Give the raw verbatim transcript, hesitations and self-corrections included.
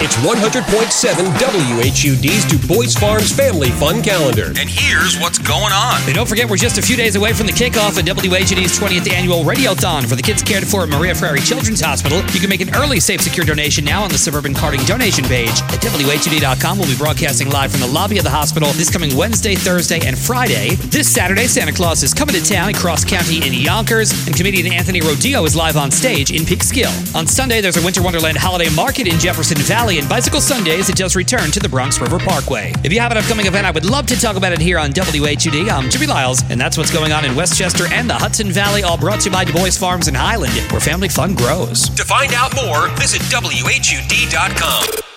It's one hundred point seven W H U D's Du Bois Farms Family Fun Calendar. And here's what's going on. And don't forget, we're just a few days away from the kickoff of W H U D's twentieth Annual Radiothon for the kids cared for at Maria Frere Children's Hospital. You can make an early, safe, secure donation now on the Suburban Karting donation page at W H U D dot com. We'll be broadcasting live from the lobby of the hospital this coming Wednesday, Thursday, and Friday. This Saturday, Santa Claus is coming to town in Cross County in Yonkers, and comedian Anthony Rodillo is live on stage in Peekskill. On Sunday, there's a Winter Wonderland Holiday Market in Jefferson Valley, and Bicycle Sundays, it does return to the Bronx River Parkway. If you have an upcoming event, I would love to talk about it here on W H U D. I'm Jimmy Lyles, and that's what's going on in Westchester and the Hudson Valley, all brought to you by Du Bois Farms in Highland, where family fun grows. To find out more, visit W H U D dot com.